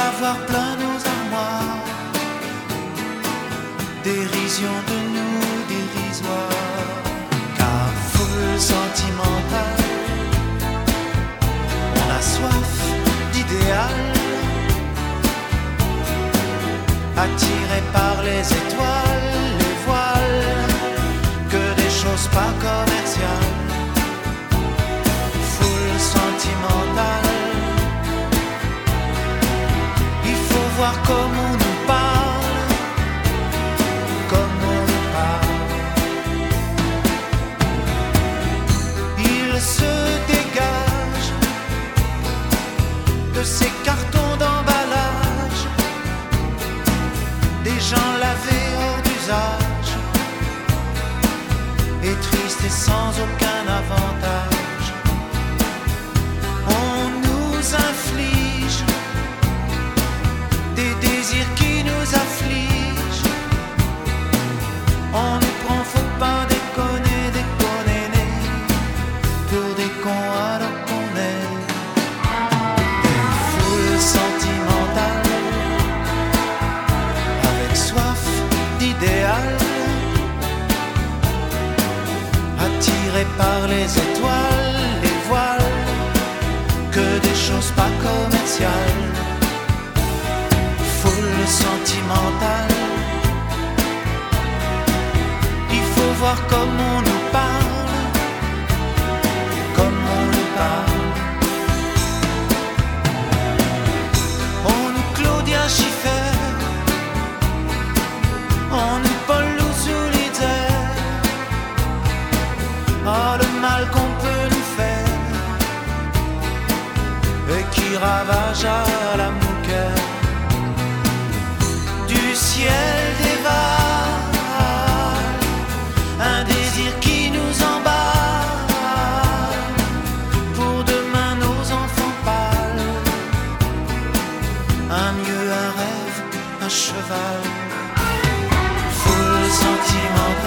avoir plein nos armoires, dérision de nous dérisoire, car foule sentimentale, on a soif d'idéal, attiré par les étoiles, les voiles, que des choses pas commerciales. Foule sentimentale, il faut voir comment on nous parle, comme on nous parle. Il se dégage de ces cartons d'emballage, des gens lavés hors d'usage, et tristes et sans aucun avantage. On nous inflige des désirs qui nous affligent. On nous prend, faut pas déconner, déconner, pour des cons alors qu'on est des foules sentimentales, avec soif d'idéal, attirés par les étoiles, les voiles, que des choses pas commerciales. Foule sentimentale, il faut voir comme on nous parle, comme on nous parle. On nous Claudia Schiffer, on nous Paul Louzou-Lider. Oh, le mal qu'on peut nous faire et qui ravage à la mouquette. Du ciel dévale un désir qui nous emballe, pour demain nos enfants pâles, un mieux, un rêve, un cheval. Foule sentimentale,